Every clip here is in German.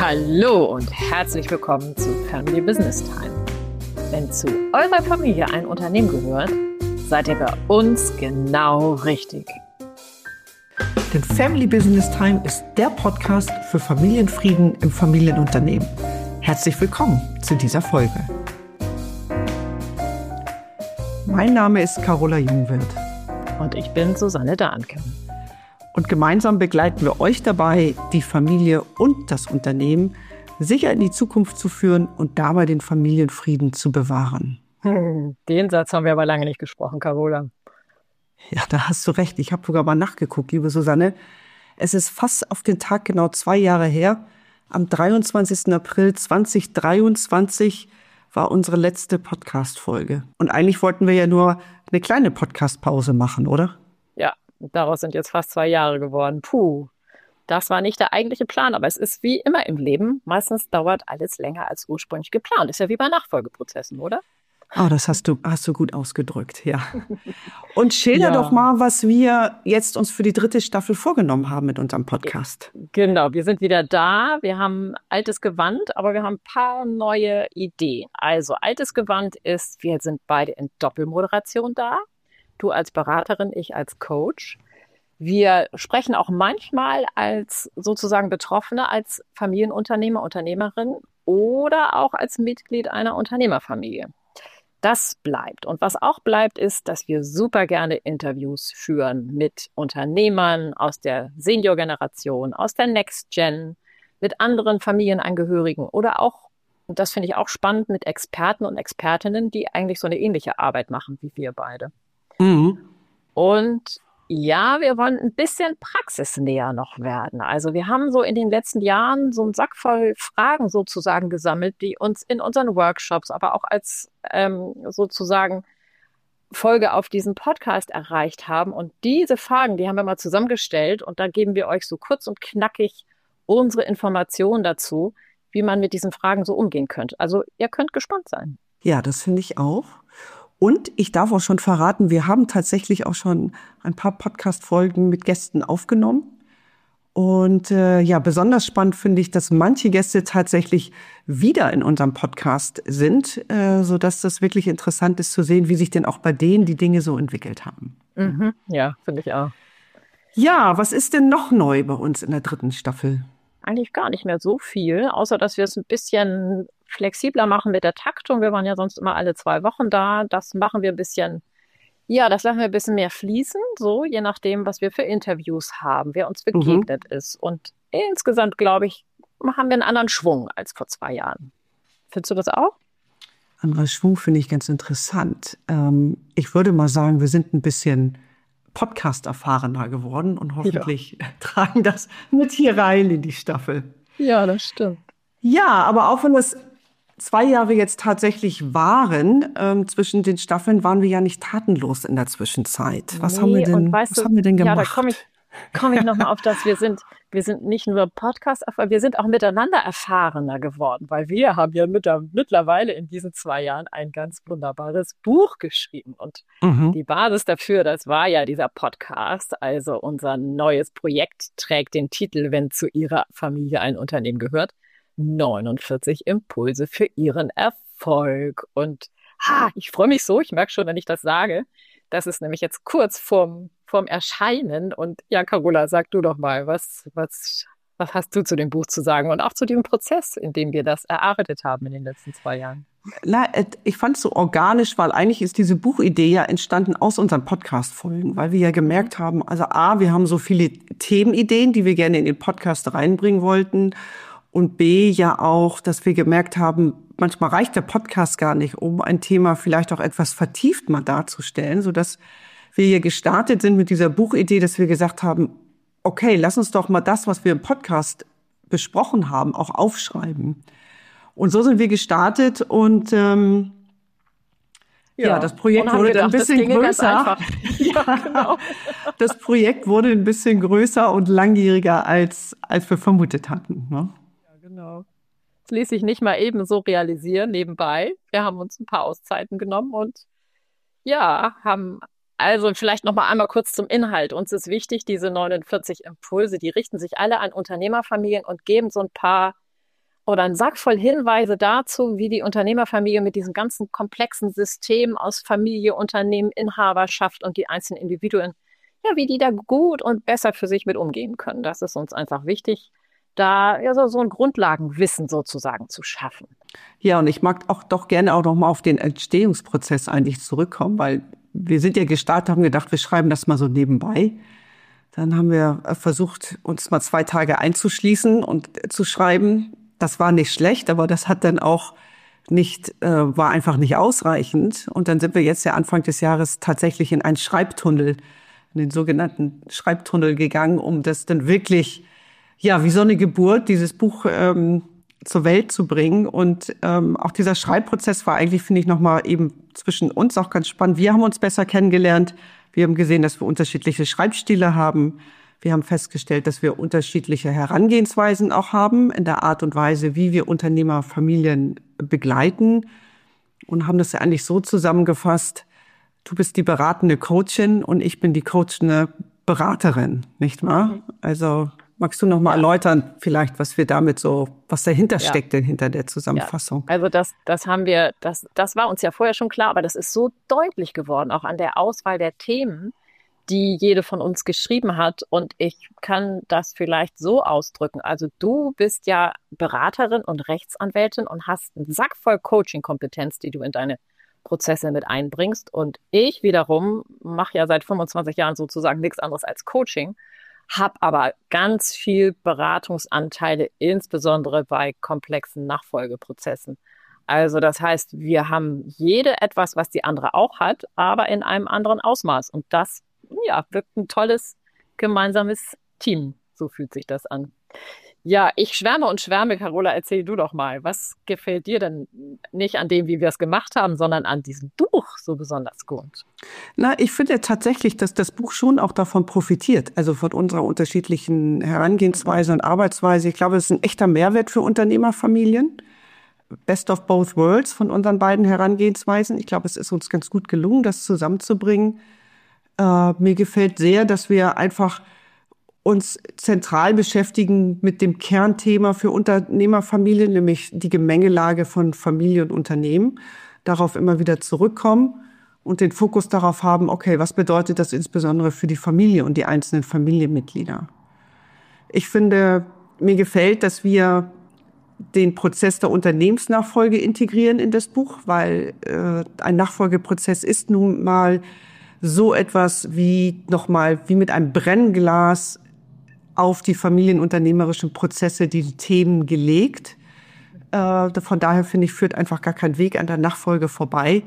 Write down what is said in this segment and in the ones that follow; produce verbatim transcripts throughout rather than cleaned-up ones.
Hallo und herzlich willkommen zu Family Business Time. Wenn zu eurer Familie ein Unternehmen gehört, seid ihr bei uns genau richtig. Denn Family Business Time ist der Podcast für Familienfrieden im Familienunternehmen. Herzlich willkommen zu dieser Folge. Mein Name ist Carola Jungwirth. Und ich bin Susanne Dahnke. Und gemeinsam begleiten wir euch dabei, die Familie und das Unternehmen sicher in die Zukunft zu führen und dabei den Familienfrieden zu bewahren. Hm, den Satz haben wir aber lange nicht gesprochen, Carola. Ja, da hast du recht. Ich habe sogar mal nachgeguckt, liebe Susanne. Es ist fast auf den Tag genau zwei Jahre her. Am dreiundzwanzigsten April zweitausenddreiundzwanzig war unsere letzte Podcast-Folge. Und eigentlich wollten wir ja nur eine kleine Podcast-Pause machen, oder? Ja, daraus sind jetzt fast zwei Jahre geworden. Puh, das war nicht der eigentliche Plan, aber es ist wie immer im Leben. Meistens dauert alles länger als ursprünglich geplant. Ist ja wie bei Nachfolgeprozessen, oder? Oh, das hast du, hast du gut ausgedrückt, ja. Und schilder Ja. doch mal, was wir jetzt uns für die dritte Staffel vorgenommen haben mit unserem Podcast. Genau, wir sind wieder da. Wir haben altes Gewand, aber wir haben ein paar neue Ideen. Also altes Gewand ist, wir sind beide in Doppelmoderation da. Du als Beraterin, ich als Coach. Wir sprechen auch manchmal als sozusagen Betroffene, als Familienunternehmer, Unternehmerin oder auch als Mitglied einer Unternehmerfamilie. Das bleibt. Und was auch bleibt, ist, dass wir super gerne Interviews führen mit Unternehmern aus der Senior-Generation, aus der Next Gen, mit anderen Familienangehörigen oder auch, und das finde ich auch spannend, mit Experten und Expertinnen, die eigentlich so eine ähnliche Arbeit machen wie wir beide. Mhm. Und ja, wir wollen ein bisschen praxisnäher noch werden. Also wir haben so in den letzten Jahren so einen Sack voll Fragen sozusagen gesammelt, die uns in unseren Workshops, aber auch als ähm, sozusagen Folge auf diesem Podcast erreicht haben. Und diese Fragen, die haben wir mal zusammengestellt und da geben wir euch so kurz und knackig unsere Informationen dazu, wie man mit diesen Fragen so umgehen könnte. Also ihr könnt gespannt sein. Ja, das finde ich auch. Und ich darf auch schon verraten, wir haben tatsächlich auch schon ein paar Podcast-Folgen mit Gästen aufgenommen. Und äh, ja, besonders spannend finde ich, dass manche Gäste tatsächlich wieder in unserem Podcast sind, äh, sodass das wirklich interessant ist zu sehen, wie sich denn auch bei denen die Dinge so entwickelt haben. Mhm. Ja, finde ich auch. Ja, was ist denn noch neu bei uns in der dritten Staffel? Eigentlich gar nicht mehr so viel, außer dass wir es ein bisschen flexibler machen mit der Taktung. Wir waren ja sonst immer alle zwei Wochen da. Das machen wir ein bisschen, ja, das lassen wir ein bisschen mehr fließen, so je nachdem, was wir für Interviews haben, wer uns begegnet mhm. ist. Und insgesamt, glaube ich, haben wir einen anderen Schwung als vor zwei Jahren. Findest du das auch? Anderer Schwung finde ich ganz interessant. Ähm, ich würde mal sagen, wir sind ein bisschen Podcast-erfahrener geworden und hoffentlich ja. tragen das mit hier rein in die Staffel. Ja, das stimmt. Ja, aber auch wenn das zwei Jahre jetzt tatsächlich waren, ähm, zwischen den Staffeln waren wir ja nicht tatenlos in der Zwischenzeit. Was nee, haben wir denn, was du, haben wir denn gemacht? Ja, da komme ich, komm ich nochmal auf das. Wir sind, wir sind nicht nur Podcast, wir sind auch miteinander erfahrener geworden, weil wir haben ja mit, mittlerweile in diesen zwei Jahren ein ganz wunderbares Buch geschrieben. Und mhm. die Basis dafür, das war ja dieser Podcast. Also unser neues Projekt trägt den Titel, wenn zu Ihrer Familie ein Unternehmen gehört. neunundvierzig Impulse für Ihren Erfolg. Und ha, ich freue mich so, ich merke schon, wenn ich das sage, das ist nämlich jetzt kurz vorm, vorm Erscheinen. Und ja, Carola, sag du doch mal, was, was, was hast du zu dem Buch zu sagen und auch zu dem Prozess, in dem wir das erarbeitet haben in den letzten zwei Jahren? Na, ich fand es so organisch, weil eigentlich ist diese Buchidee ja entstanden aus unseren Podcast-Folgen, weil wir ja gemerkt haben, also A, wir haben so viele Themenideen, die wir gerne in den Podcast reinbringen wollten. Und B, ja auch, dass wir gemerkt haben, manchmal reicht der Podcast gar nicht, um ein Thema vielleicht auch etwas vertieft mal darzustellen, sodass wir hier gestartet sind mit dieser Buchidee, dass wir gesagt haben, okay, lass uns doch mal das, was wir im Podcast besprochen haben, auch aufschreiben. Und so sind wir gestartet und ähm, ja, ja das Projekt wurde gedacht, ein bisschen größer. Ja, genau. Das Projekt wurde ein bisschen größer und langjähriger, als, als wir vermutet hatten, ne? Genau. Das ließ sich nicht mal eben so realisieren nebenbei. Wir haben uns ein paar Auszeiten genommen und ja, haben also vielleicht noch mal einmal kurz zum Inhalt. Uns ist wichtig, diese neunundvierzig Impulse, die richten sich alle an Unternehmerfamilien und geben so ein paar oder einen Sack voll Hinweise dazu, wie die Unternehmerfamilie mit diesem ganzen komplexen System aus Familie, Unternehmen, Inhaberschaft und die einzelnen Individuen, ja, wie die da gut und besser für sich mit umgehen können. Das ist uns einfach wichtig, da ja so, so ein Grundlagenwissen sozusagen zu schaffen. Ja, und ich mag auch doch gerne auch noch mal auf den Entstehungsprozess eigentlich zurückkommen, weil wir sind ja gestartet, haben gedacht, wir schreiben das mal so nebenbei. Dann haben wir versucht, uns mal zwei Tage einzuschließen und zu schreiben. Das war nicht schlecht, aber das hat dann auch nicht, äh, war einfach nicht ausreichend. Und dann sind wir jetzt ja Anfang des Jahres tatsächlich in einen Schreibtunnel, in den sogenannten Schreibtunnel gegangen, um das dann wirklich, ja, wie so eine Geburt, dieses Buch ähm, zur Welt zu bringen. Und ähm, auch dieser Schreibprozess war eigentlich, finde ich, nochmal eben zwischen uns auch ganz spannend. Wir haben uns besser kennengelernt. Wir haben gesehen, dass wir unterschiedliche Schreibstile haben. Wir haben festgestellt, dass wir unterschiedliche Herangehensweisen auch haben in der Art und Weise, wie wir Unternehmerfamilien begleiten, und haben das ja eigentlich so zusammengefasst: Du bist die beratende Coachin und ich bin die coachende Beraterin, nicht wahr? Also magst du noch mal ja. erläutern, vielleicht, was wir damit so, was dahinter ja. steckt denn hinter der Zusammenfassung? Ja. Also das, das haben wir, das, das war uns ja vorher schon klar, aber das ist so deutlich geworden, auch an der Auswahl der Themen, die jede von uns geschrieben hat. Und ich kann das vielleicht so ausdrücken. Also du bist ja Beraterin und Rechtsanwältin und hast einen Sack voll Coaching-Kompetenz, die du in deine Prozesse mit einbringst. Und ich wiederum mache ja seit fünfundzwanzig Jahren sozusagen nichts anderes als Coaching, habe aber ganz viel Beratungsanteile, insbesondere bei komplexen Nachfolgeprozessen. Also das heißt, wir haben jede etwas, was die andere auch hat, aber in einem anderen Ausmaß. Und das, ja, wirkt ein tolles gemeinsames Team. So fühlt sich das an. Ja, ich schwärme und schwärme. Carola, erzähl du doch mal. Was gefällt dir denn nicht an dem, wie wir es gemacht haben, sondern an diesem Buch so besonders gut? Na, ich finde tatsächlich, dass das Buch schon auch davon profitiert. Also von unserer unterschiedlichen Herangehensweise und Arbeitsweise. Ich glaube, es ist ein echter Mehrwert für Unternehmerfamilien. Best of both worlds von unseren beiden Herangehensweisen. Ich glaube, es ist uns ganz gut gelungen, das zusammenzubringen. Äh, mir gefällt sehr, dass wir einfach uns zentral beschäftigen mit dem Kernthema für Unternehmerfamilien, nämlich die Gemengelage von Familie und Unternehmen. Darauf immer wieder zurückkommen und den Fokus darauf haben, okay, was bedeutet das insbesondere für die Familie und die einzelnen Familienmitglieder? Ich finde, mir gefällt, dass wir den Prozess der Unternehmensnachfolge integrieren in das Buch, weil äh, ein Nachfolgeprozess ist nun mal so etwas wie nochmal wie mit einem Brennglas auf die familienunternehmerischen Prozesse, die Themen gelegt. Äh, von daher finde ich, führt einfach gar kein Weg an der Nachfolge vorbei,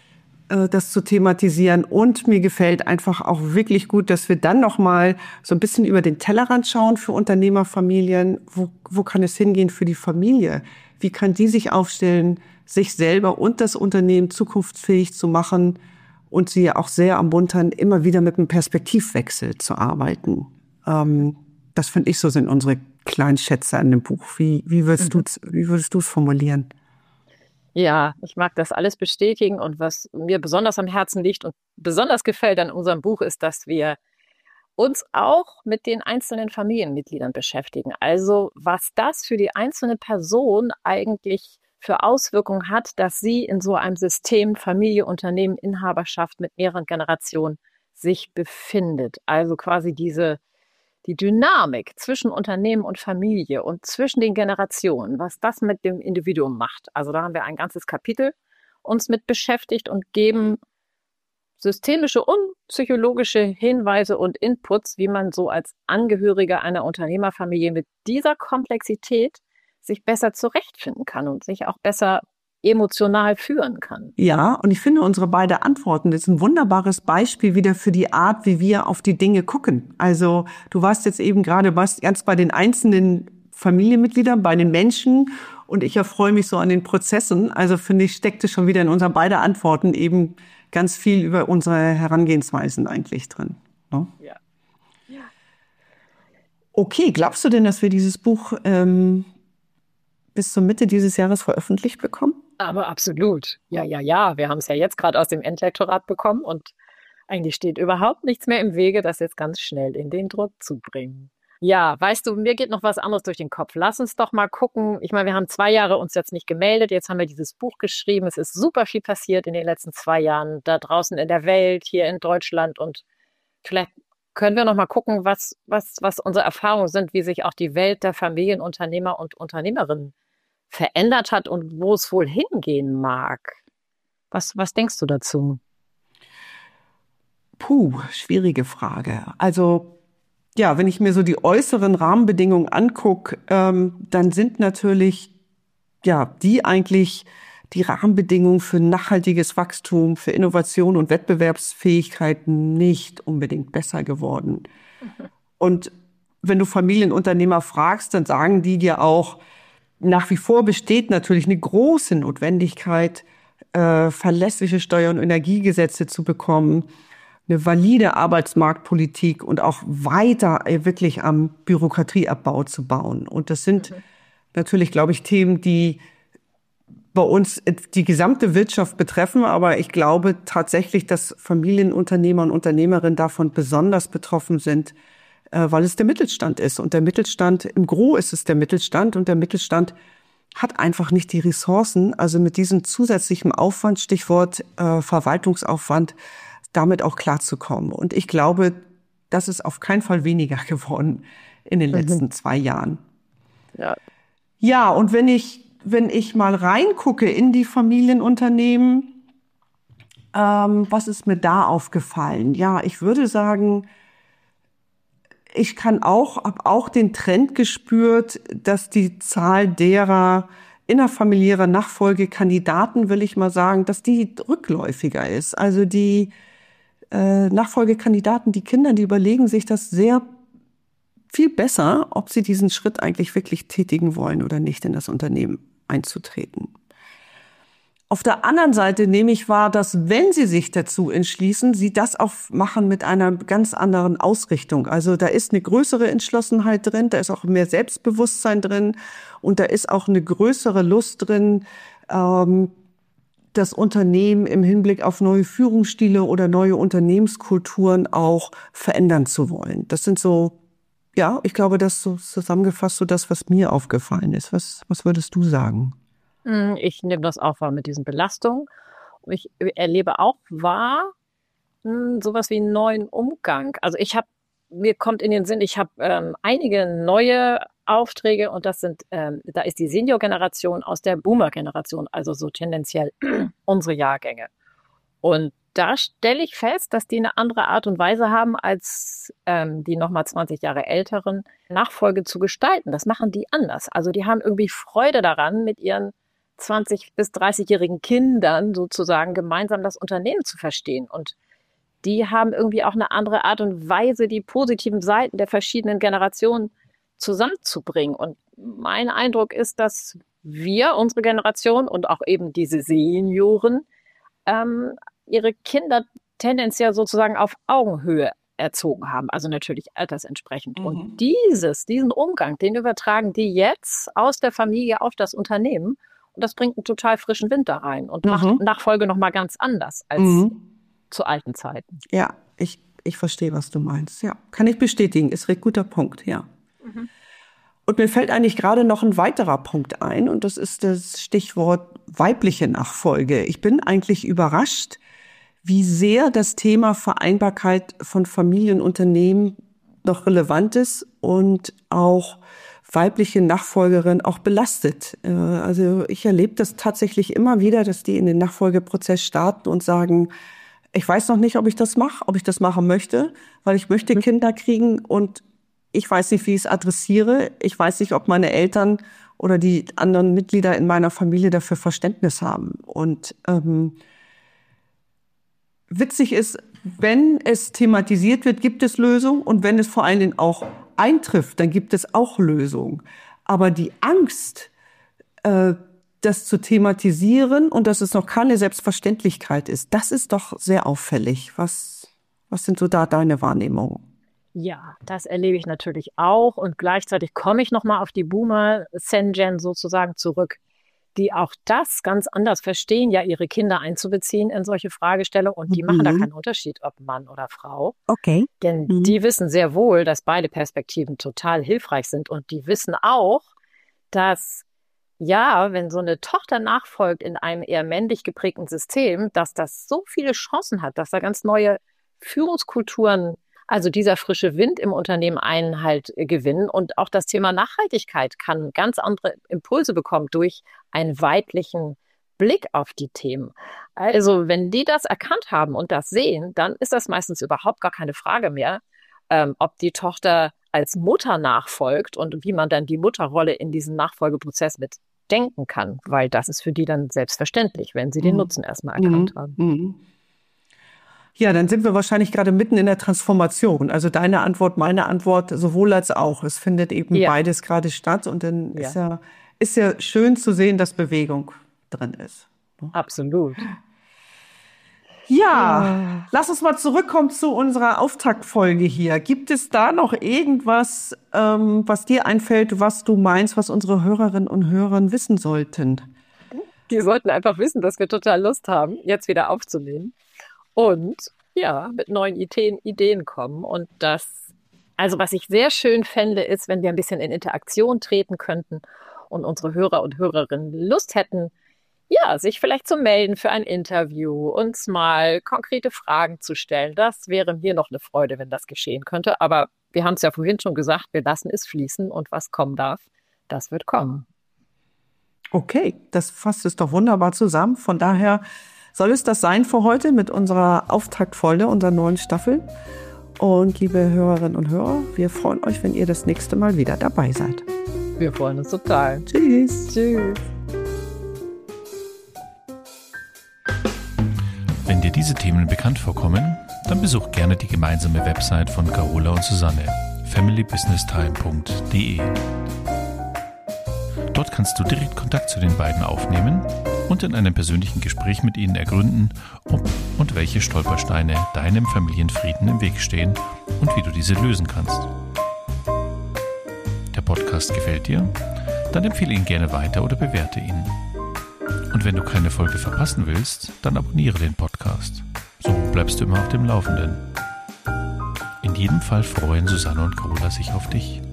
äh, das zu thematisieren. Und mir gefällt einfach auch wirklich gut, dass wir dann nochmal so ein bisschen über den Tellerrand schauen für Unternehmerfamilien. Wo, wo kann es hingehen für die Familie? Wie kann die sich aufstellen, sich selber und das Unternehmen zukunftsfähig zu machen und sie auch sehr ermuntern, immer wieder mit einem Perspektivwechsel zu arbeiten. Ähm, Das finde ich so sind unsere kleinen Schätze an dem Buch. Wie, wie würdest mhm. du, wie würdest du es formulieren? Ja, ich mag das alles bestätigen. Und was mir besonders am Herzen liegt und besonders gefällt an unserem Buch ist, dass wir uns auch mit den einzelnen Familienmitgliedern beschäftigen. Also was das für die einzelne Person eigentlich für Auswirkungen hat, dass sie in so einem System Familie, Unternehmen, Inhaberschaft mit mehreren Generationen sich befindet. Also quasi diese Die Dynamik zwischen Unternehmen und Familie und zwischen den Generationen, was das mit dem Individuum macht. Also da haben wir ein ganzes Kapitel uns mit beschäftigt und geben systemische und psychologische Hinweise und Inputs, wie man so als Angehöriger einer Unternehmerfamilie mit dieser Komplexität sich besser zurechtfinden kann und sich auch besser emotional führen kann. Ja, und ich finde unsere beiden Antworten, das ist ein wunderbares Beispiel wieder für die Art, wie wir auf die Dinge gucken. Also du warst jetzt eben gerade was ganz bei den einzelnen Familienmitgliedern, bei den Menschen, und ich erfreue mich so an den Prozessen. Also finde ich, steckte schon wieder in unseren beiden Antworten eben ganz viel über unsere Herangehensweisen eigentlich drin. Ne? Ja. Ja. Okay, glaubst du denn, dass wir dieses Buch ähm, bis zur Mitte dieses Jahres veröffentlicht bekommen? Aber absolut. Ja, ja, ja. Wir haben es ja jetzt gerade aus dem Endlektorat bekommen und eigentlich steht überhaupt nichts mehr im Wege, das jetzt ganz schnell in den Druck zu bringen. Ja, weißt du, mir geht noch was anderes durch den Kopf. Lass uns doch mal gucken. Ich meine, wir haben zwei Jahre uns jetzt nicht gemeldet. Jetzt haben wir dieses Buch geschrieben. Es ist super viel passiert in den letzten zwei Jahren da draußen in der Welt, hier in Deutschland. Und vielleicht können wir noch mal gucken, was, was, was unsere Erfahrungen sind, wie sich auch die Welt der Familienunternehmer und Unternehmerinnen verändert hat und wo es wohl hingehen mag. Was, was denkst du dazu? Puh, schwierige Frage. Also ja, wenn ich mir so die äußeren Rahmenbedingungen angucke, ähm, dann sind natürlich ja die eigentlich die Rahmenbedingungen für nachhaltiges Wachstum, für Innovation und Wettbewerbsfähigkeit nicht unbedingt besser geworden. Mhm. Und wenn du Familienunternehmer fragst, dann sagen die dir auch, nach wie vor besteht natürlich eine große Notwendigkeit, äh, verlässliche Steuer- und Energiegesetze zu bekommen, eine valide Arbeitsmarktpolitik und auch weiter wirklich am Bürokratieabbau zu bauen. Und das sind mhm. natürlich, glaube ich, Themen, die bei uns die gesamte Wirtschaft betreffen. Aber ich glaube tatsächlich, dass Familienunternehmer und Unternehmerinnen davon besonders betroffen sind, weil es der Mittelstand ist. Und der Mittelstand, im Gros ist es der Mittelstand. Und der Mittelstand hat einfach nicht die Ressourcen, also mit diesem zusätzlichen Aufwand, Stichwort äh, Verwaltungsaufwand, damit auch klarzukommen. Und ich glaube, das ist auf keinen Fall weniger geworden in den mhm. letzten zwei Jahren. Ja. Ja, und wenn ich, wenn ich mal reingucke in die Familienunternehmen, ähm, was ist mir da aufgefallen? Ja, ich würde sagen, ich kann auch, habe auch den Trend gespürt, dass die Zahl derer innerfamiliärer Nachfolgekandidaten, will ich mal sagen, dass die rückläufiger ist. Also die Äh, Nachfolgekandidaten, die Kinder, die überlegen sich das sehr viel besser, ob sie diesen Schritt eigentlich wirklich tätigen wollen oder nicht, in das Unternehmen einzutreten. Auf der anderen Seite nehme ich wahr, dass wenn sie sich dazu entschließen, sie das auch machen mit einer ganz anderen Ausrichtung. Also da ist eine größere Entschlossenheit drin, da ist auch mehr Selbstbewusstsein drin und da ist auch eine größere Lust drin, ähm, das Unternehmen im Hinblick auf neue Führungsstile oder neue Unternehmenskulturen auch verändern zu wollen. Das sind so, ja, ich glaube, das ist so zusammengefasst so das, was mir aufgefallen ist. Was, was würdest du sagen? Ich nehme das auch wahr mit diesen Belastungen. Ich erlebe auch wahr hm, sowas wie einen neuen Umgang. Also ich habe, mir kommt in den Sinn, ich habe ähm, einige neue Aufträge und das sind, ähm, da ist die Senior-Generation aus der Boomer-Generation, also so tendenziell unsere Jahrgänge. Und da stelle ich fest, dass die eine andere Art und Weise haben, als ähm, die nochmal zwanzig Jahre älteren Nachfolge zu gestalten. Das machen die anders. Also die haben irgendwie Freude daran, mit ihren zwanzig- bis dreißigjährigen Kindern sozusagen gemeinsam das Unternehmen zu verstehen. Und die haben irgendwie auch eine andere Art und Weise, die positiven Seiten der verschiedenen Generationen zusammenzubringen. Und mein Eindruck ist, dass wir, unsere Generation und auch eben diese Senioren, ähm, ihre Kinder tendenziell sozusagen auf Augenhöhe erzogen haben, also natürlich altersentsprechend. Mhm. Und dieses, diesen Umgang, den übertragen die jetzt aus der Familie auf das Unternehmen und das bringt einen total frischen Wind da rein und mhm. macht Nachfolge nochmal ganz anders als mhm. zu alten Zeiten. Ja, ich, ich verstehe, was du meinst. Ja, kann ich bestätigen, ist ein guter Punkt, ja. Mhm. Und mir fällt eigentlich gerade noch ein weiterer Punkt ein und das ist das Stichwort weibliche Nachfolge. Ich bin eigentlich überrascht, wie sehr das Thema Vereinbarkeit von Familienunternehmen noch relevant ist und auch weibliche Nachfolgerinnen auch belastet. Also ich erlebe das tatsächlich immer wieder, dass die in den Nachfolgeprozess starten und sagen, ich weiß noch nicht, ob ich das mache, ob ich das machen möchte, weil ich möchte Kinder kriegen und ich weiß nicht, wie ich es adressiere. Ich weiß nicht, ob meine Eltern oder die anderen Mitglieder in meiner Familie dafür Verständnis haben. Und ähm, witzig ist, wenn es thematisiert wird, gibt es Lösungen. Und wenn es vor allen Dingen auch eintrifft, dann gibt es auch Lösungen. Aber die Angst, äh, das zu thematisieren und dass es noch keine Selbstverständlichkeit ist, das ist doch sehr auffällig. Was, was sind so da deine Wahrnehmungen? Ja, das erlebe ich natürlich auch und gleichzeitig komme ich nochmal auf die Boomer-Sen-Gen sozusagen zurück. die auch das ganz anders verstehen, ja ihre Kinder einzubeziehen in solche Fragestellungen und die mhm. machen da keinen Unterschied, ob Mann oder Frau. Okay. Denn mhm. die wissen sehr wohl, dass beide Perspektiven total hilfreich sind und die wissen auch, dass ja, wenn so eine Tochter nachfolgt in einem eher männlich geprägten System, dass das so viele Chancen hat, dass da ganz neue Führungskulturen, also dieser frische Wind im Unternehmen Einhalt gewinnen und auch das Thema Nachhaltigkeit kann ganz andere Impulse bekommen durch einen weitlichen Blick auf die Themen. Also wenn die das erkannt haben und das sehen, dann ist das meistens überhaupt gar keine Frage mehr, ähm, ob die Tochter als Mutter nachfolgt und wie man dann die Mutterrolle in diesen Nachfolgeprozess mit denken kann, weil das ist für die dann selbstverständlich, wenn sie den Nutzen erstmal erkannt mhm. haben. Mhm. Ja, dann sind wir wahrscheinlich gerade mitten in der Transformation. Also deine Antwort, meine Antwort, sowohl als auch. Es findet eben ja. beides gerade statt und dann ja. ist ja ist ja schön zu sehen, dass Bewegung drin ist. Absolut. Ja, ja, lass uns mal zurückkommen zu unserer Auftaktfolge hier. Gibt es da noch irgendwas, ähm, was dir einfällt, was du meinst, was unsere Hörerinnen und Hörer wissen sollten? Die sollten einfach wissen, dass wir total Lust haben, jetzt wieder aufzunehmen und ja, mit neuen Ideen, Ideen kommen. Und das, also was ich sehr schön fände, ist, wenn wir ein bisschen in Interaktion treten könnten und unsere Hörer und Hörerinnen Lust hätten, ja, sich vielleicht zu melden für ein Interview, uns mal konkrete Fragen zu stellen. Das wäre mir noch eine Freude, wenn das geschehen könnte. Aber wir haben es ja vorhin schon gesagt, wir lassen es fließen und was kommen darf, das wird kommen. Okay, das fasst es doch wunderbar zusammen. Von daher soll es das sein für heute mit unserer Auftaktfolge, unserer neuen Staffel. Und liebe Hörerinnen und Hörer, wir freuen euch, wenn ihr das nächste Mal wieder dabei seid. Wir freuen uns total. Tschüss. Tschüss. Wenn dir diese Themen bekannt vorkommen, dann besuch gerne die gemeinsame Website von Carola und Susanne, family business time punkt de. Dort kannst du direkt Kontakt zu den beiden aufnehmen und in einem persönlichen Gespräch mit ihnen ergründen, ob und welche Stolpersteine deinem Familienfrieden im Weg stehen und wie du diese lösen kannst. Der Podcast gefällt dir? Dann empfehle ihn gerne weiter oder bewerte ihn. Und wenn du keine Folge verpassen willst, dann abonniere den Podcast. So bleibst du immer auf dem Laufenden. In jedem Fall freuen Susanne und Carola sich auf dich.